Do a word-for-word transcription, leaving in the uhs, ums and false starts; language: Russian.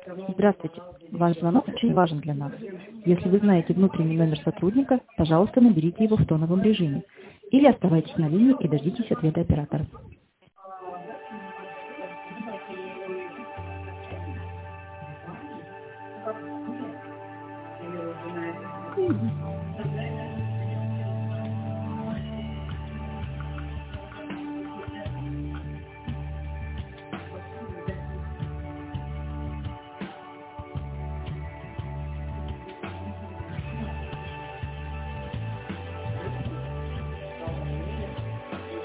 Здравствуйте. Ваш звонок очень важен для нас. Если вы знаете внутренний номер сотрудника, пожалуйста, наберите его в тоновом режиме. Или оставайтесь на линии и дождитесь ответа оператора.